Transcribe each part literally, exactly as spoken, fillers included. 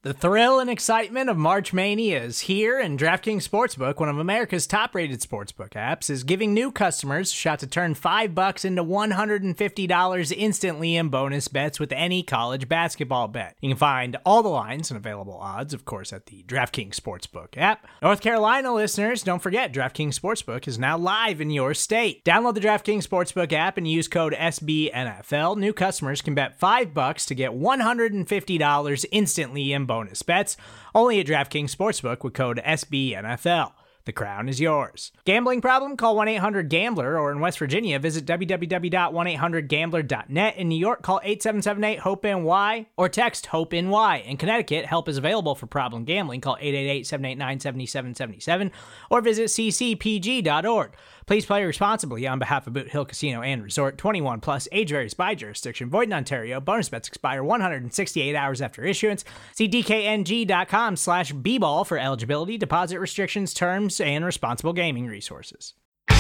The thrill and excitement of March Mania is here, and DraftKings Sportsbook, one of America's top-rated sportsbook apps, is giving new customers a shot to turn five bucks into one hundred fifty dollars instantly in bonus bets with any college basketball bet. You can find all the lines and available odds, of course, at the DraftKings Sportsbook app. North Carolina listeners, don't forget, DraftKings Sportsbook is now live in your state. Download the DraftKings Sportsbook app and use code S B N F L. New customers can bet five bucks to get one hundred fifty dollars instantly in bonus bonus bets, only at DraftKings Sportsbook with code S B N F L. The crown is yours. Gambling problem? Call one eight hundred gambler, or in West Virginia, visit w w w dot one eight hundred gambler dot net. In New York, call eight seven seven eight hope N Y or text HOPE-NY. In Connecticut, help is available for problem gambling. Call eight eight eight, seven eight nine, seven seven seven seven or visit c c p g dot org. Please play responsibly on behalf of Boot Hill Casino and Resort. twenty-one plus, age varies by jurisdiction. Void in Ontario. Bonus bets expire one hundred sixty-eight hours after issuance. See d k n g dot com slash b ball for eligibility, deposit restrictions, terms, and responsible gaming resources.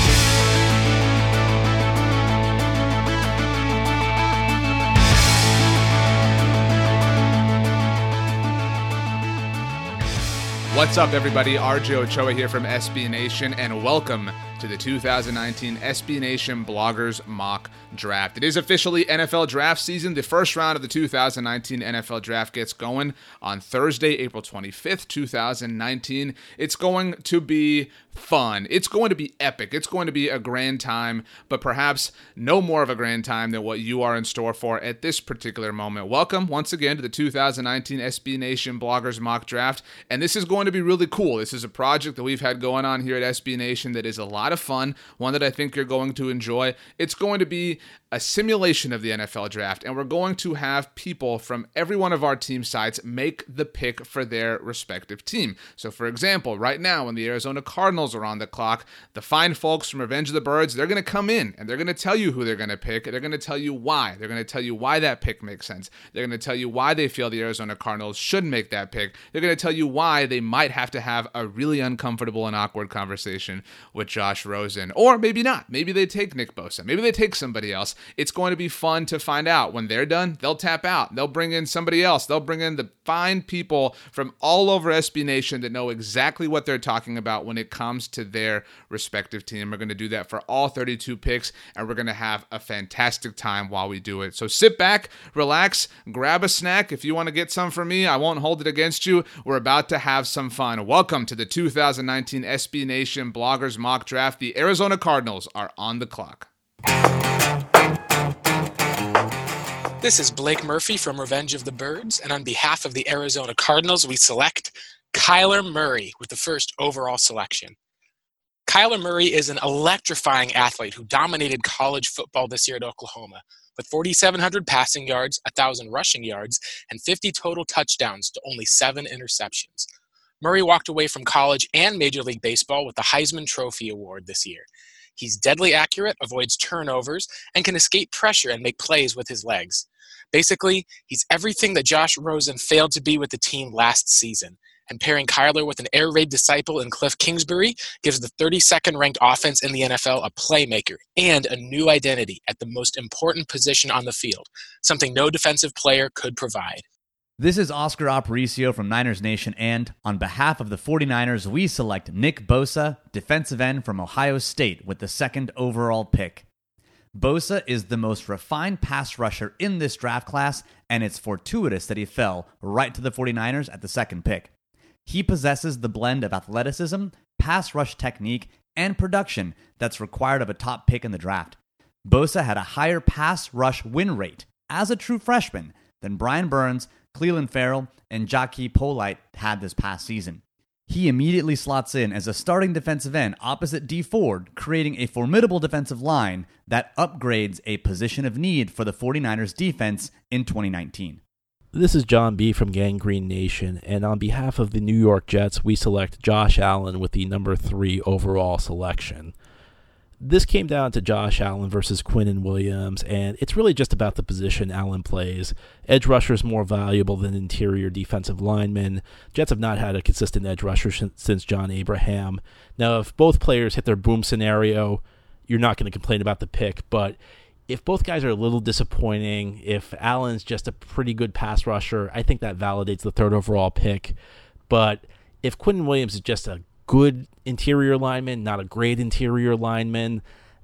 What's up, everybody? R J Ochoa here from S B Nation, and welcome to the two thousand nineteen S B Nation Bloggers Mock Draft. It is officially N F L draft season. The first round of the two thousand nineteen N F L draft gets going on Thursday, April twenty-fifth, two thousand nineteen. It's going to be fun. It's going to be epic. It's going to be a grand time, but perhaps no more of a grand time than what you are in store for at this particular moment. Welcome once again to the two thousand nineteen S B Nation Bloggers Mock Draft, and this is going to be really cool. This is a project that we've had going on here at S B Nation that is a lot of fun, one that I think you're going to enjoy. It's going to be a simulation of the N F L draft, and we're going to have people from every one of our team sites make the pick for their respective team. So for example, right now when the Arizona Cardinals are on the clock, the fine folks from Revenge of the Birds, they're going to come in and they're going to tell you who they're going to pick. They're going to tell you why. They're going to tell you why that pick makes sense. They're going to tell you why they feel the Arizona Cardinals should make that pick. They're going to tell you why they might have to have a really uncomfortable and awkward conversation with Josh Rosen. Or maybe not. Maybe they take Nick Bosa. Maybe they take somebody else. It's going to be fun to find out. When they're done, they'll tap out. They'll bring in somebody else. They'll bring in the fine people from all over S B Nation that know exactly what they're talking about when it comes to their respective team. We're going to do that for all thirty-two picks, and we're going to have a fantastic time while we do it. So sit back, relax, grab a snack. If you want to get some from me, I won't hold it against you. We're about to have some fun. Welcome to the two thousand nineteen S B Nation Bloggers Mock Draft. The Arizona Cardinals are on the clock. This is Blake Murphy from Revenge of the Birds, and on behalf of the Arizona Cardinals, we select Kyler Murray with the first overall selection. Kyler Murray is an electrifying athlete who dominated college football this year at Oklahoma, with four thousand seven hundred passing yards, one thousand rushing yards, and fifty total touchdowns to only seven interceptions. Murray walked away from college and Major League Baseball with the Heisman Trophy Award this year. He's deadly accurate, avoids turnovers, and can escape pressure and make plays with his legs. Basically, he's everything that Josh Rosen failed to be with the team last season. And pairing Kyler with an air raid disciple in Cliff Kingsbury gives the thirty-second ranked offense in the N F L a playmaker and a new identity at the most important position on the field, something no defensive player could provide. This is Oscar Aparicio from Niners Nation, and on behalf of the 49ers, we select Nick Bosa, defensive end from Ohio State, with the second overall pick. Bosa is the most refined pass rusher in this draft class, and it's fortuitous that he fell right to the 49ers at the second pick. He possesses the blend of athleticism, pass rush technique, and production that's required of a top pick in the draft. Bosa had a higher pass rush win rate as a true freshman than Brian Burns, Cleveland Farrell, and Jackie Polite had this past season. He immediately slots in as a starting defensive end opposite Dee Ford, creating a formidable defensive line that upgrades a position of need for the 49ers defense in twenty nineteen. This is John B. from Gangrene Nation, and on behalf of the New York Jets, we select Josh Allen with the number three overall selection. This came down to Josh Allen versus Quinnen Williams, and it's really just about the position Allen plays. Edge rusher is more valuable than interior defensive linemen. Jets have not had a consistent edge rusher since John Abraham. Now, if both players hit their boom scenario, you're not going to complain about the pick, but if both guys are a little disappointing, if Allen's just a pretty good pass rusher, I think that validates the third overall pick. But if Quinnen Williams is just a good interior lineman, not a great interior lineman,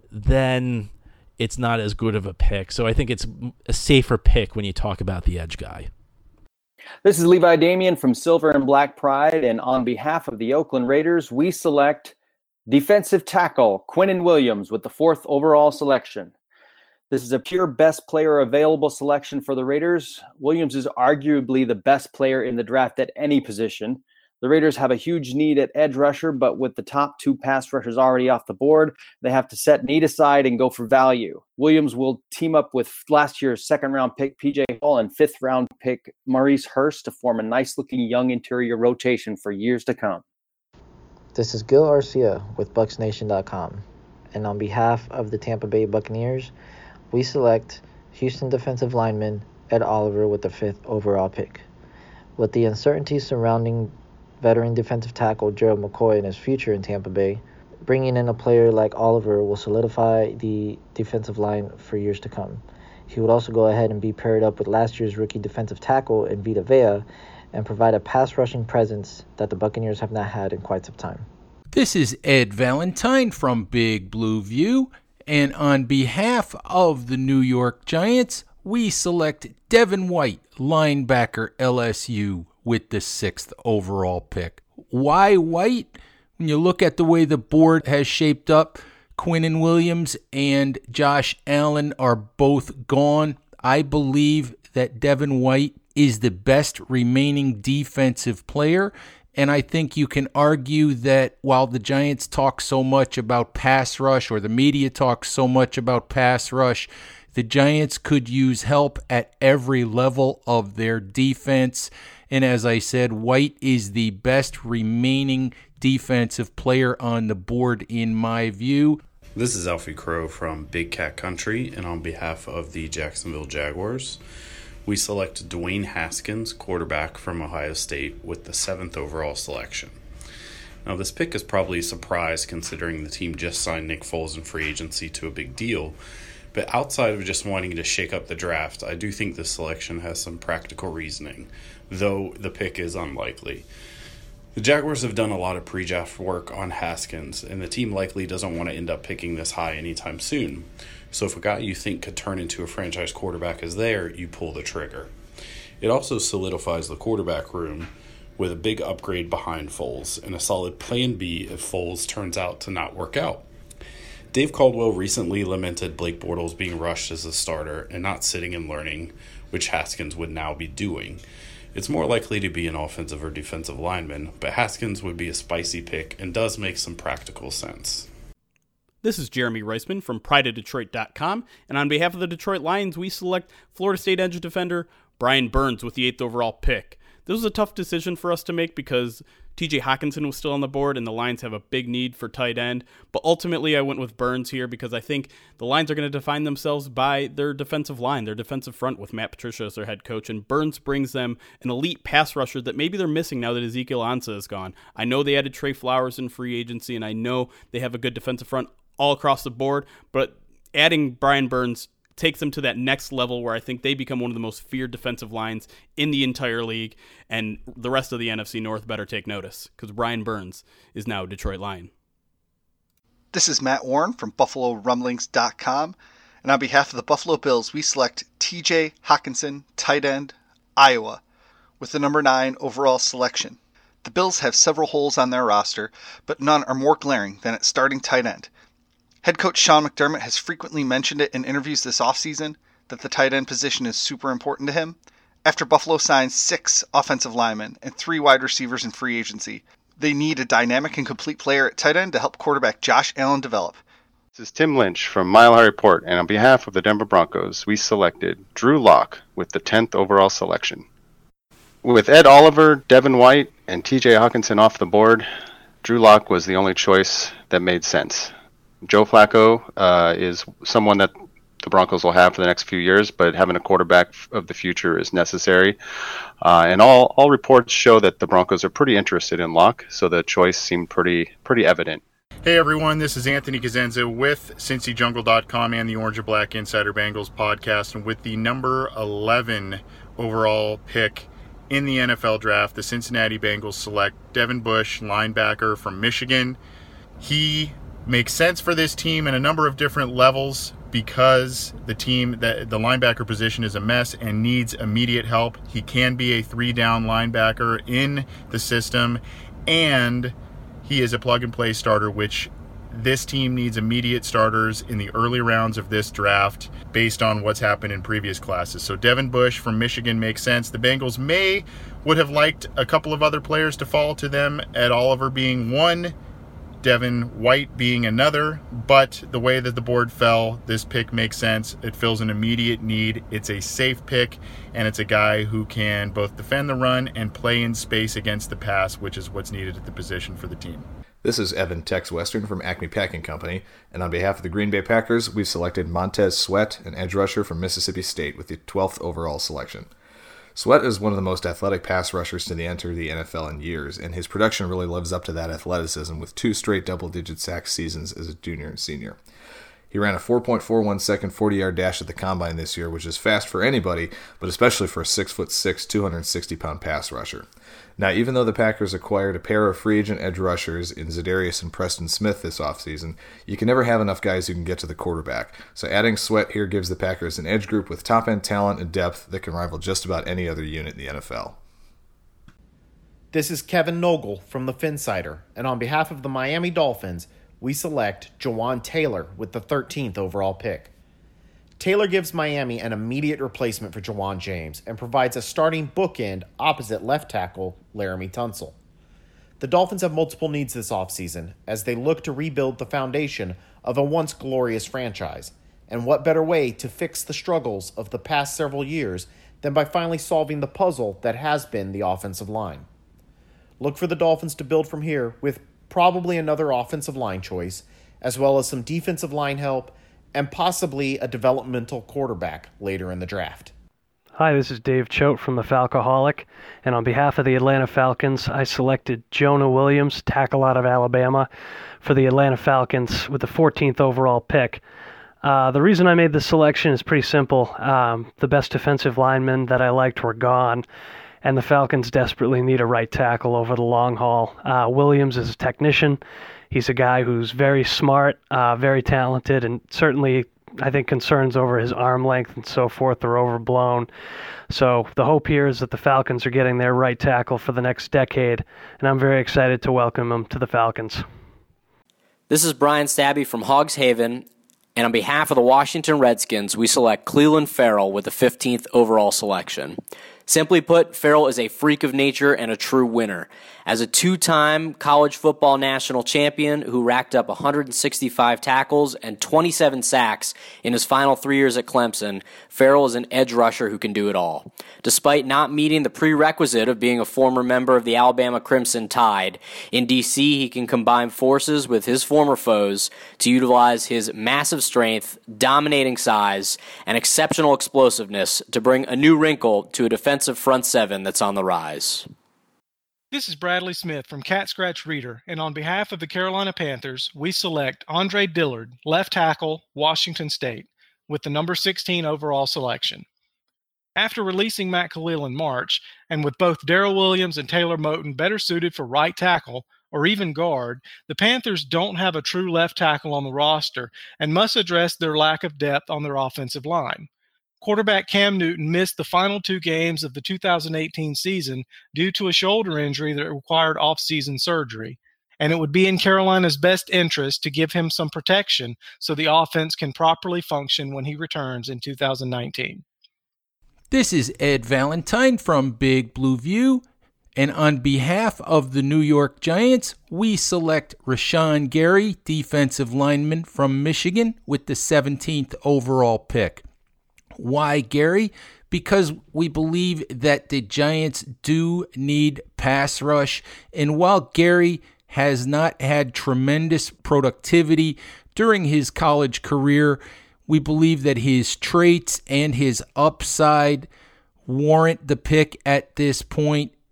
then it's not as good of a pick. So I think it's a safer pick when you talk about the edge guy. This is Levi Damien from Silver and Black Pride, and on behalf of the Oakland Raiders, we select defensive tackle Quinnen Williams with the fourth overall selection. This is a pure best player available selection for the Raiders. Williams is arguably the best player in the draft at any position. The Raiders have a huge need at edge rusher, but with the top two pass rushers already off the board, they have to set need aside and go for value. Williams will team up with last year's second-round pick P J Hall and fifth-round pick Maurice Hurst to form a nice-looking young interior rotation for years to come. This is Gil Arcia with Bucs Nation dot com, and on behalf of the Tampa Bay Buccaneers, we select Houston defensive lineman Ed Oliver with the fifth overall pick. With the uncertainty surrounding veteran defensive tackle Gerald McCoy and his future in Tampa Bay, bringing in a player like Oliver will solidify the defensive line for years to come. He would also go ahead and be paired up with last year's rookie defensive tackle in Vita Vea and provide a pass rushing presence that the Buccaneers have not had in quite some time. This is Ed Valentine from Big Blue View, and on behalf of the New York Giants, we select Devin White, linebacker, L S U, with the sixth overall pick. Why White? When you look at the way the board has shaped up, Quinnen Williams and Josh Allen are both gone. I believe that Devin White is the best remaining defensive player, and I think you can argue that while the Giants talk so much about pass rush, or the media talks so much about pass rush, the Giants could use help at every level of their defense. And as I said, White is the best remaining defensive player on the board in my view. This is Alfie Crow from Big Cat Country, and on behalf of the Jacksonville Jaguars, we select Dwayne Haskins, quarterback from Ohio State, with the seventh overall selection. Now, this pick is probably a surprise considering the team just signed Nick Foles in free agency to a big deal. But outside of just wanting to shake up the draft, I do think this selection has some practical reasoning, though the pick is unlikely. The Jaguars have done a lot of pre-draft work on Haskins, and the team likely doesn't want to end up picking this high anytime soon. So if a guy you think could turn into a franchise quarterback is there, you pull the trigger. It also solidifies the quarterback room with a big upgrade behind Foles and a solid plan B if Foles turns out to not work out. Dave Caldwell recently lamented Blake Bortles being rushed as a starter and not sitting and learning, which Haskins would now be doing. It's more likely to be an offensive or defensive lineman, but Haskins would be a spicy pick and does make some practical sense. This is Jeremy Reisman from Pride of Detroit dot com, and on behalf of the Detroit Lions, we select Florida State edge defender Brian Burns with the eighth overall pick. This was a tough decision for us to make because T J Hockenson was still on the board and the Lions have a big need for tight end, but ultimately I went with Burns here because I think the Lions are going to define themselves by their defensive line, their defensive front with Matt Patricia as their head coach, and Burns brings them an elite pass rusher that maybe they're missing now that Ezekiel Ansah is gone. I know they added Trey Flowers in free agency, and I know they have a good defensive front all across the board, but adding Brian Burns takes them to that next level where I think they become one of the most feared defensive lines in the entire league, and the rest of the N F C North better take notice because Brian Burns is now a Detroit Lion. This is Matt Warren from Buffalo Rumblings dot com, and on behalf of the Buffalo Bills, we select T J Hockenson, tight end, Iowa, with the number nine overall selection. The Bills have several holes on their roster, but none are more glaring than at starting tight end. Head coach Sean McDermott has frequently mentioned it in interviews this offseason that the tight end position is super important to him. After Buffalo signs six offensive linemen and three wide receivers in free agency, they need a dynamic and complete player at tight end to help quarterback Josh Allen develop. This is Tim Lynch from Mile High Report, and on behalf of the Denver Broncos, we selected Drew Lock with the tenth overall selection. With Ed Oliver, Devin White, and T J Hockenson off the board, Drew Lock was the only choice that made sense. Joe Flacco uh, is someone that the Broncos will have for the next few years, but having a quarterback of the future is necessary. Uh, and all, all reports show that the Broncos are pretty interested in Lock, so the choice seemed pretty pretty evident. Hey everyone, this is Anthony Cosenza with Cincy Jungle dot com and the Orange and Black Insider Bengals podcast, and with the number eleven overall pick in the N F L draft, the Cincinnati Bengals select Devin Bush, linebacker from Michigan. He makes sense for this team in a number of different levels because the team, that the linebacker position is a mess and needs immediate help. He can be a three-down linebacker in the system, and he is a plug-and-play starter, which this team needs immediate starters in the early rounds of this draft based on what's happened in previous classes. So Devin Bush from Michigan makes sense. The Bengals may would have liked a couple of other players to fall to them, Ed Oliver being one, Devin White being another, but the way that the board fell, this pick makes sense. It fills an immediate need. It's a safe pick, and it's a guy who can both defend the run and play in space against the pass, which is what's needed at the position for the team. This is Evan Tex Western from Acme Packing Company, and on behalf of the Green Bay Packers, we've selected Montez Sweat, an edge rusher from Mississippi State, with the twelfth overall selection. Sweat is one of the most athletic pass rushers to enter the N F L in years, and his production really lives up to that athleticism with two straight double-digit sack seasons as a junior and senior. He ran a four point four one second forty-yard dash at the Combine this year, which is fast for anybody, but especially for a six foot six, two hundred sixty pound pass rusher. Now, even though the Packers acquired a pair of free agent edge rushers in Za'Darius and Preston Smith this offseason, you can never have enough guys who can get to the quarterback. So adding Sweat here gives the Packers an edge group with top-end talent and depth that can rival just about any other unit in the N F L. This is Kevin Nogle from the Finsider, and on behalf of the Miami Dolphins, we select Jawaan Taylor with the thirteenth overall pick. Taylor gives Miami an immediate replacement for Jawan James and provides a starting bookend opposite left tackle Laramie Tunsil. The Dolphins have multiple needs this offseason as they look to rebuild the foundation of a once glorious franchise, and what better way to fix the struggles of the past several years than by finally solving the puzzle that has been the offensive line. Look for the Dolphins to build from here with probably another offensive line choice, as well as some defensive line help and possibly a developmental quarterback later in the draft. Hi, this is Dave Choate from the Falcoholic, and on behalf of the Atlanta Falcons, I selected Jonah Williams, tackle out of Alabama, for the Atlanta Falcons with the fourteenth overall pick. Uh, the reason I made this selection is pretty simple. Um, the best defensive linemen that I liked were gone, and the Falcons desperately need a right tackle over the long haul. Uh, Williams is a technician. He's a guy who's very smart, uh, very talented, and certainly I think concerns over his arm length and so forth are overblown. So the hope here is that the Falcons are getting their right tackle for the next decade, and I'm very excited to welcome him to the Falcons. This is Brian Stabby from Hogs Haven, and on behalf of the Washington Redskins, we select Clelin Ferrell with the fifteenth overall selection. Simply put, Ferrell is a freak of nature and a true winner. As a two-time college football national champion who racked up one hundred sixty-five tackles and twenty-seven sacks in his final three years at Clemson, Ferrell is an edge rusher who can do it all. Despite not meeting the prerequisite of being a former member of the Alabama Crimson Tide, in D C he can combine forces with his former foes to utilize his massive strength, dominating size, and exceptional explosiveness to bring a new wrinkle to a defensive front seven that's on the rise. This is Bradley Smith from Cat Scratch Reader, and on behalf of the Carolina Panthers, we select Andre Dillard, left tackle, Washington State, with the number sixteen overall selection. After releasing Matt Khalil in March, and with both Darrell Williams and Taylor Moton better suited for right tackle or even guard, the Panthers don't have a true left tackle on the roster and must address their lack of depth on their offensive line. Quarterback Cam Newton missed the final two games of the two thousand eighteen season due to a shoulder injury that required off-season surgery, and it would be in Carolina's best interest to give him some protection so the offense can properly function when he returns in two thousand nineteen. This is Ed Valentine from Big Blue View, and on behalf of the New York Giants, we select Rashawn Gary, defensive lineman from Michigan, with the seventeenth overall pick. Why Gary? Because we believe that the Giants do need pass rush, and while Gary has not had tremendous productivity during his college career, we believe that his traits and his upside warrant the pick at this point, and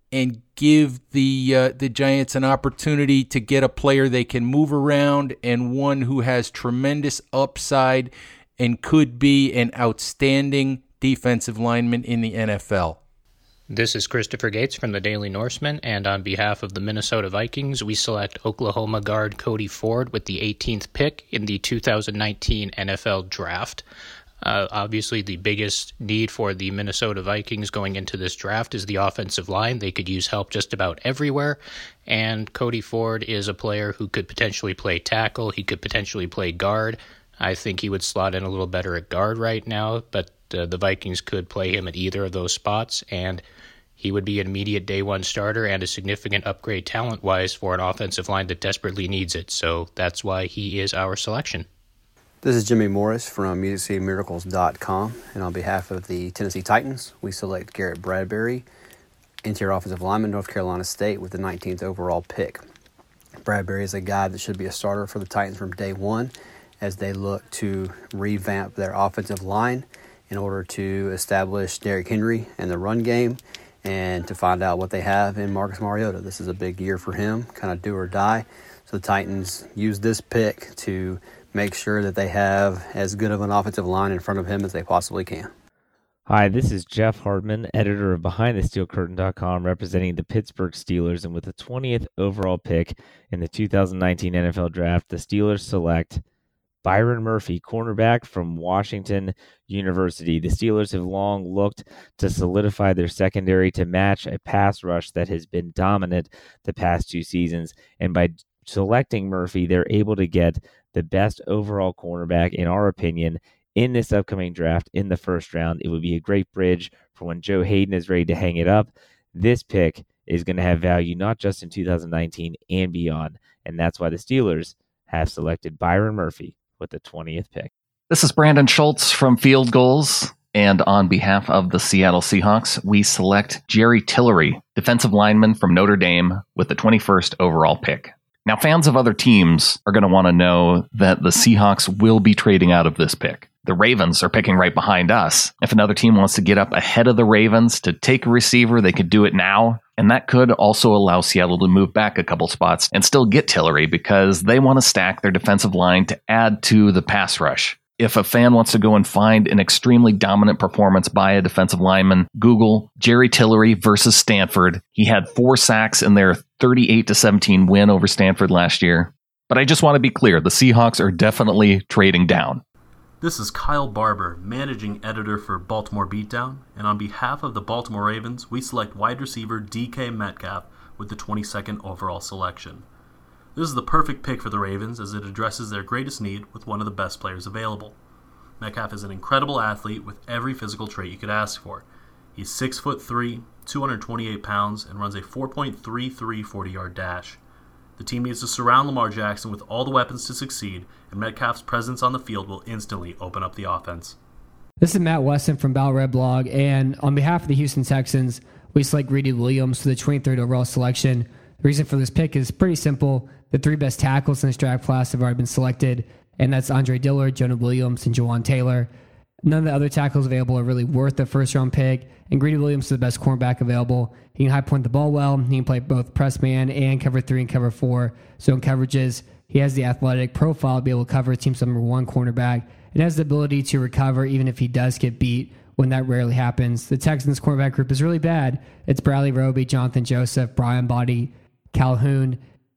give the uh, the Giants an opportunity to get a player they can move around and one who has tremendous upside and could be an outstanding defensive lineman in the N F L. This is Christopher Gates from the Daily Norseman, and on behalf of the Minnesota Vikings, we select Oklahoma guard Cody Ford with the eighteenth pick in the two thousand nineteen N F L Draft. Uh, obviously, the biggest need for the Minnesota Vikings going into this draft is the offensive line. They could use help just about everywhere, and Cody Ford is a player who could potentially play tackle. He could potentially play guard. I think he would slot in a little better at guard right now, but uh, the Vikings could play him at either of those spots, and he would be an immediate day one starter and a significant upgrade talent-wise for an offensive line that desperately needs it. So that's why he is our selection. This is Jimmy Morris from music city miracles dot com, and on behalf of the Tennessee Titans, we select Garrett Bradbury, interior offensive lineman, North Carolina State, with the nineteenth overall pick. Bradbury is a guy that should be a starter for the Titans from day one as they look to revamp their offensive line in order to establish Derrick Henry and the run game and to find out what they have in Marcus Mariota. This is a big year for him, kind of do or die. So the Titans use this pick to make sure that they have as good of an offensive line in front of him as they possibly can. Hi, this is Jeff Hartman, editor of behind the steel curtain dot com, representing the Pittsburgh Steelers. And with the twentieth overall pick in the two thousand nineteen N F L Draft, the Steelers select Byron Murphy, cornerback from Washington University. The Steelers have long looked to solidify their secondary to match a pass rush that has been dominant the past two seasons. And by selecting Murphy, they're able to get the best overall cornerback, in our opinion, in this upcoming draft in the first round. It would be a great bridge for when Joe Hayden is ready to hang it up. This pick is going to have value not just in two thousand nineteen and beyond. And that's why the Steelers have selected Byron Murphy with the twentieth pick. This is Brandon Schultz from Field Goals, and on behalf of the Seattle Seahawks, we select Jerry Tillery, defensive lineman from Notre Dame, with the twenty-first overall pick. Now, fans of other teams are going to want to know that the Seahawks will be trading out of this pick. The Ravens are picking right behind us. If another team wants to get up ahead of the Ravens to take a receiver, they could do it now. And that could also allow Seattle to move back a couple spots and still get Tillery because they want to stack their defensive line to add to the pass rush. If a fan wants to go and find an extremely dominant performance by a defensive lineman, Google Jerry Tillery versus Stanford. He had four sacks in their thirty-eight to seventeen win over Stanford last year. But I just want to be clear, the Seahawks are definitely trading down. This is Kyle Barber, managing editor for Baltimore Beatdown, and on behalf of the Baltimore Ravens, we select wide receiver D K Metcalf with the twenty-second overall selection. This is the perfect pick for the Ravens as it addresses their greatest need with one of the best players available. Metcalf is an incredible athlete with every physical trait you could ask for. He's six foot three, two hundred twenty-eight pounds, and runs a four point three three forty-yard dash. The team needs to surround Lamar Jackson with all the weapons to succeed, and Metcalf's presence on the field will instantly open up the offense. This is Matt Weston from Battle Red Blog, and on behalf of the Houston Texans, we select Greedy Williams for the twenty-third overall selection. The reason for this pick is pretty simple. The three best tackles in this draft class have already been selected, and that's Andre Dillard, Jonah Williams, and Jawan Taylor. None of the other tackles available are really worth the first-round pick, and Greedy Williams is the best cornerback available. He can high-point the ball well. He can play both press man and cover three and cover four. So in coverages, he has the athletic profile to be able to cover a team's number one cornerback and has the ability to recover even if he does get beat, when that rarely happens. The Texans cornerback group is really bad. It's Bradley Roby, Jonathan Joseph, Brian Body, Calhoun,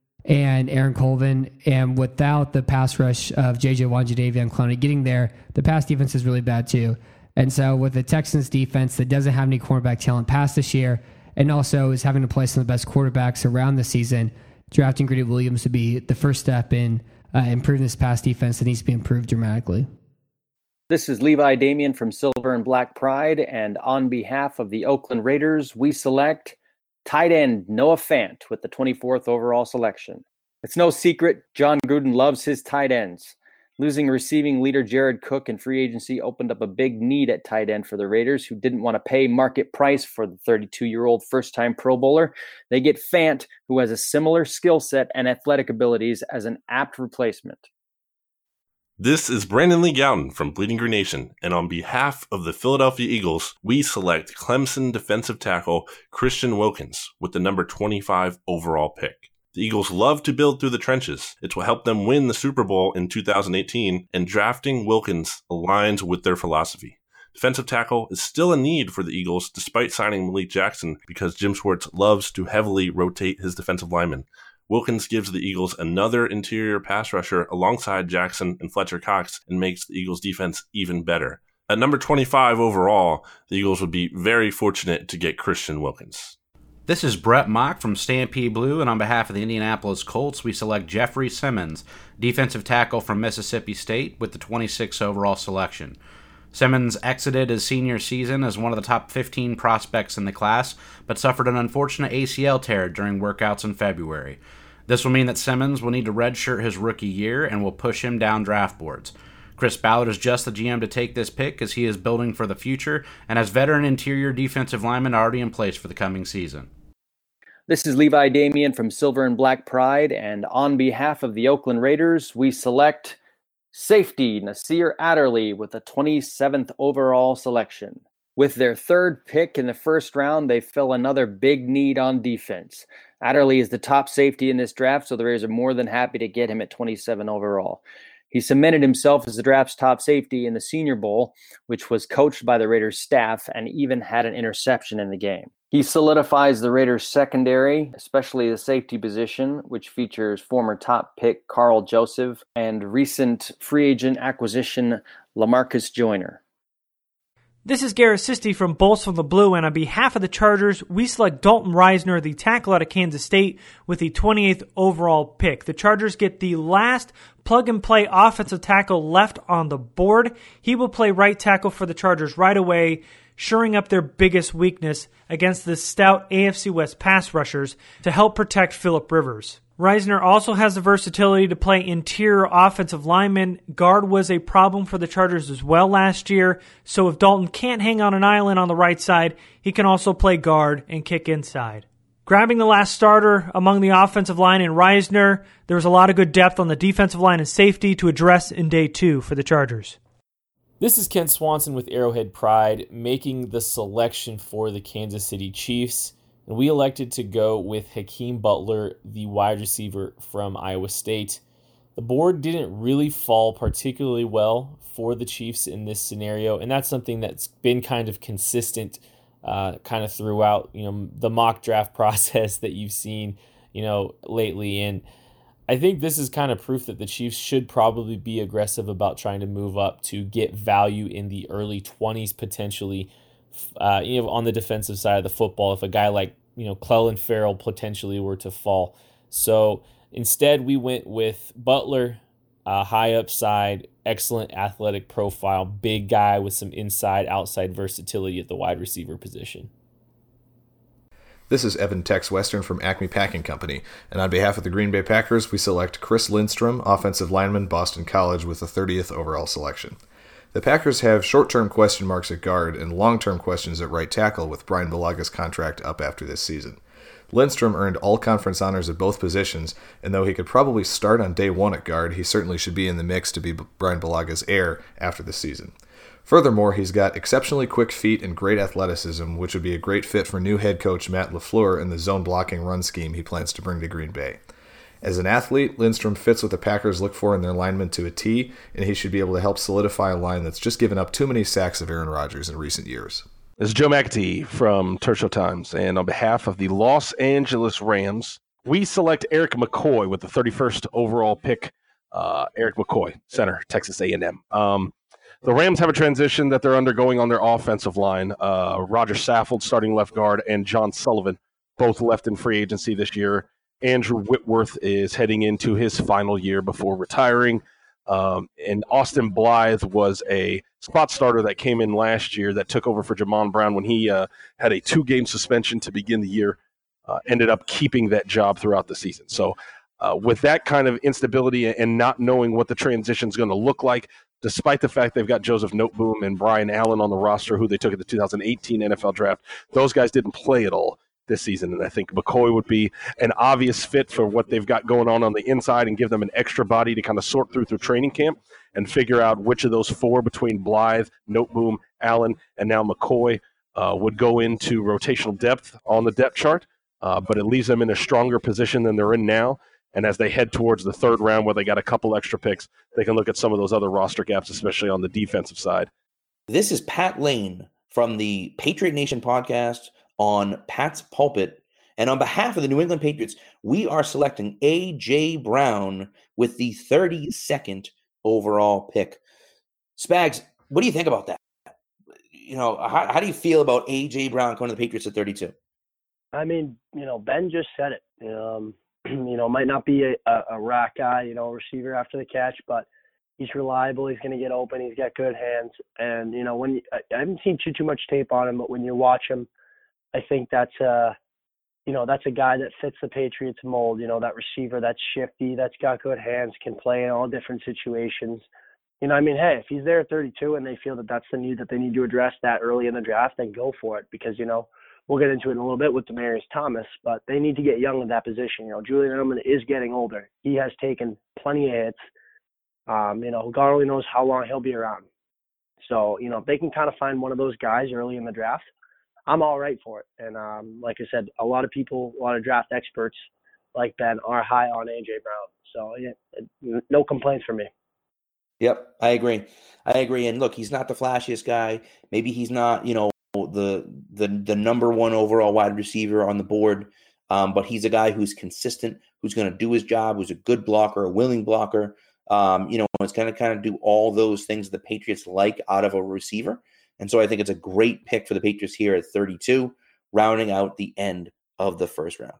and Aaron Colvin. And without the pass rush of J J Watt, Jadeveon Clowney getting there, the pass defense is really bad too. And so with the Texans defense that doesn't have any cornerback talent past this year, and also is having to play some of the best quarterbacks around the season, drafting Greedy Williams would be the first step in uh, improving this pass defense that needs to be improved dramatically. This is Levi Damien from Silver and Black Pride, and on behalf of the Oakland Raiders, we select tight end Noah Fant with the twenty-fourth overall selection. It's no secret John Gruden loves his tight ends. Losing receiving leader Jared Cook in free agency opened up a big need at tight end for the Raiders, who didn't want to pay market price for the thirty-two-year-old first-time Pro Bowler. They get Fant, who has a similar skill set and athletic abilities, as an apt replacement. This is Brandon Lee Gowton from Bleeding Green Nation, and on behalf of the Philadelphia Eagles, we select Clemson defensive tackle Christian Wilkins with the number twenty-five overall pick. The Eagles love to build through the trenches. It will help them win the Super Bowl in two thousand eighteen, and drafting Wilkins aligns with their philosophy. Defensive tackle is still a need for the Eagles despite signing Malik Jackson because Jim Schwartz loves to heavily rotate his defensive linemen. Wilkins gives the Eagles another interior pass rusher alongside Jackson and Fletcher Cox and makes the Eagles defense even better. At number twenty-five overall, the Eagles would be very fortunate to get Christian Wilkins. This is Brett Mock from Stampede Blue, and on behalf of the Indianapolis Colts, we select Jeffrey Simmons, defensive tackle from Mississippi State, with the twenty-sixth overall selection. Simmons exited his senior season as one of the top fifteen prospects in the class, but suffered an unfortunate A C L tear during workouts in February. This will mean that Simmons will need to redshirt his rookie year and will push him down draft boards. Chris Ballard is just the G M to take this pick as he is building for the future and has veteran interior defensive linemen already in place for the coming season. This is Levi Damien from Silver and Black Pride, and on behalf of the Oakland Raiders, we select safety Nasir Adderley with the twenty-seventh overall selection. With their third pick in the first round, they fill another big need on defense. Adderley is the top safety in this draft, so the Raiders are more than happy to get him at twenty-seven overall. He cemented himself as the draft's top safety in the Senior Bowl, which was coached by the Raiders staff and even had an interception in the game. He solidifies the Raiders secondary, especially the safety position, which features former top pick Carl Joseph and recent free agent acquisition LaMarcus Joyner. This is Garrett Sisti from Bulls from the Blue, and on behalf of the Chargers, we select Dalton Reisner, the tackle out of Kansas State, with the twenty-eighth overall pick. The Chargers get the last plug-and-play offensive tackle left on the board. He will play right tackle for the Chargers right away, shoring up their biggest weakness against the stout A F C West pass rushers to help protect Phillip Rivers. Reisner also has the versatility to play interior offensive lineman. Guard was a problem for the Chargers as well last year, so if Dalton can't hang on an island on the right side, he can also play guard and kick inside. Grabbing the last starter among the offensive line in Reisner, there was a lot of good depth on the defensive line and safety to address in day two for the Chargers. This is Kent Swanson with Arrowhead Pride, making the selection for the Kansas City Chiefs. And we elected to go with Hakeem Butler, the wide receiver from Iowa State. The board didn't really fall particularly well for the Chiefs in this scenario, and that's something that's been kind of consistent uh, kind of throughout, you know, the mock draft process that you've seen, you know, lately. And I think this is kind of proof that the Chiefs should probably be aggressive about trying to move up to get value in the early twenties potentially. Uh, you know, on the defensive side of the football, if a guy like, you know, Clelin Ferrell potentially were to fall. So instead, we went with Butler, uh, high upside, excellent athletic profile, big guy with some inside-outside versatility at the wide receiver position. This is Evan Tex Western from Acme Packing Company, and on behalf of the Green Bay Packers, we select Chris Lindstrom, offensive lineman, Boston College, with the thirtieth overall selection. The Packers have short-term question marks at guard and long-term questions at right tackle with Brian Balaga's contract up after this season. Lindstrom earned all-conference honors at both positions, and though he could probably start on day one at guard, he certainly should be in the mix to be Brian Balaga's heir after the season. Furthermore, he's got exceptionally quick feet and great athleticism, which would be a great fit for new head coach Matt LaFleur in the zone-blocking run scheme he plans to bring to Green Bay. As an athlete, Lindstrom fits what the Packers look for in their linemen to a T, and he should be able to help solidify a line that's just given up too many sacks of Aaron Rodgers in recent years. This is Joe McAtee from Tertial Times, and on behalf of the Los Angeles Rams, we select Eric McCoy with the thirty-first overall pick. Uh, Eric McCoy, center, Texas A and M. Um, the Rams have a transition that they're undergoing on their offensive line. Uh, Roger Saffold, starting left guard, and John Sullivan, both left in free agency this year. Andrew Whitworth is heading into his final year before retiring. Um, and Austin Blythe was a spot starter that came in last year that took over for Jamon Brown when he uh, had a two-game suspension to begin the year, uh, ended up keeping that job throughout the season. So uh, with that kind of instability and not knowing what the transition is going to look like, despite the fact they've got Joseph Noteboom and Brian Allen on the roster, who they took at the two thousand eighteen N F L draft, those guys didn't play at all this season. And I think McCoy would be an obvious fit for what they've got going on on the inside and give them an extra body to kind of sort through through training camp and figure out which of those four between Blythe, Noteboom, Allen, and now McCoy uh, would go into rotational depth on the depth chart. Uh, but it leaves them in a stronger position than they're in now. And as they head towards the third round where they got a couple extra picks, they can look at some of those other roster gaps, especially on the defensive side. This is Pat Lane from the Patriot Nation podcast on Pat's Pulpit. And on behalf of the New England Patriots, we are selecting A J. Brown with the thirty-second overall pick. Spags, what do you think about that? You know, how, how do you feel about A J. Brown going to the Patriots at thirty-two? I mean, you know, Ben just said it. Um, you know, might not be a, a, a rack guy, you know, receiver after the catch, but he's reliable. He's going to get open. He's got good hands. And, you know, when you, I haven't seen too, too much tape on him, but when you watch him, I think that's a, you know, that's a guy that fits the Patriots mold, you know, that receiver that's shifty, that's got good hands, can play in all different situations. You know, I mean, hey, if he's there at thirty-two and they feel that that's the need that they need to address that early in the draft, then go for it. Because, you know, we'll get into it in a little bit with Demaryius Thomas, but they need to get young in that position. You know, Julian Edelman is getting older. He has taken plenty of hits. Um, you know, God only knows how long he'll be around. So, you know, if they can kind of find one of those guys early in the draft, I'm all right for it. And um, like I said, a lot of people, a lot of draft experts like Ben are high on A J. Brown. So, yeah, no complaints from me. Yep, I agree. I agree. And look, he's not the flashiest guy. Maybe he's not, you know, the the the number one overall wide receiver on the board, um, but he's a guy who's consistent, who's going to do his job, who's a good blocker, a willing blocker. Um, you know, it's going to kind of do all those things the Patriots like out of a receiver. And so I think it's a great pick for the Patriots here at thirty-two, rounding out the end of the first round.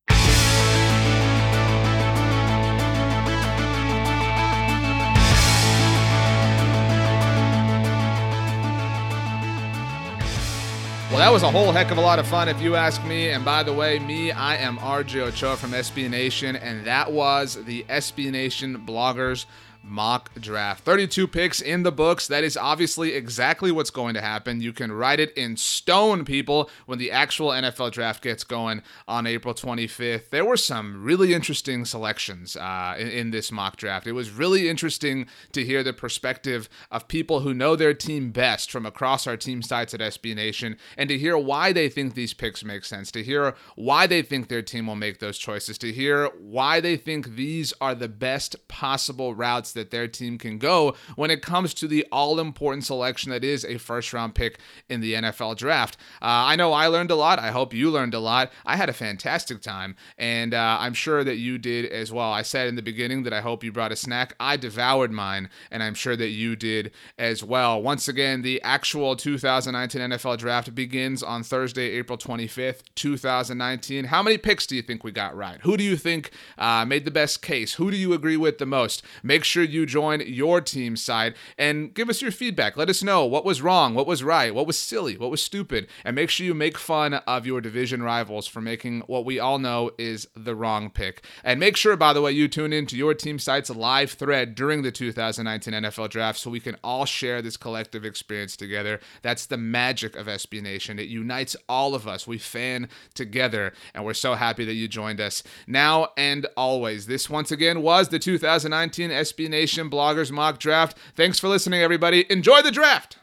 Well, that was a whole heck of a lot of fun, if you ask me. And by the way, me, I am R J Ochoa from S B Nation, and that was the S B Nation Bloggers mock draft. thirty-two picks in the books. That is obviously exactly what's going to happen. You can write it in stone, people, when the actual N F L draft gets going on April twenty-fifth. There were some really interesting selections uh, in, in this mock draft. It was really interesting to hear the perspective of people who know their team best from across our team sites at S B Nation, and to hear why they think these picks make sense, to hear why they think their team will make those choices, to hear why they think these are the best possible routes that their team can go when it comes to the all-important selection that is a first-round pick in the N F L draft. Uh, I know I learned a lot. I hope you learned a lot. I had a fantastic time, and uh, I'm sure that you did as well. I said in the beginning that I hope you brought a snack. I devoured mine, and I'm sure that you did as well. Once again, the actual two thousand nineteen N F L draft begins on Thursday, April twenty-fifth, two thousand nineteen. How many picks do you think we got right? Who do you think uh, made the best case? Who do you agree with the most? Make sure you join your team side and give us your feedback. Let us know what was wrong, what was right, what was silly, what was stupid, and make sure you make fun of your division rivals for making what we all know is the wrong pick. And make sure, by the way, you tune in to your team site's live thread during the two thousand nineteen N F L draft so we can all share this collective experience together. That's the magic of S B Nation. It unites all of us. We fan together, and we're so happy that you joined us now and always. This once again was the two thousand nineteen S B Nation Bloggers Mock Draft. Thanks for listening, everybody. Enjoy the draft!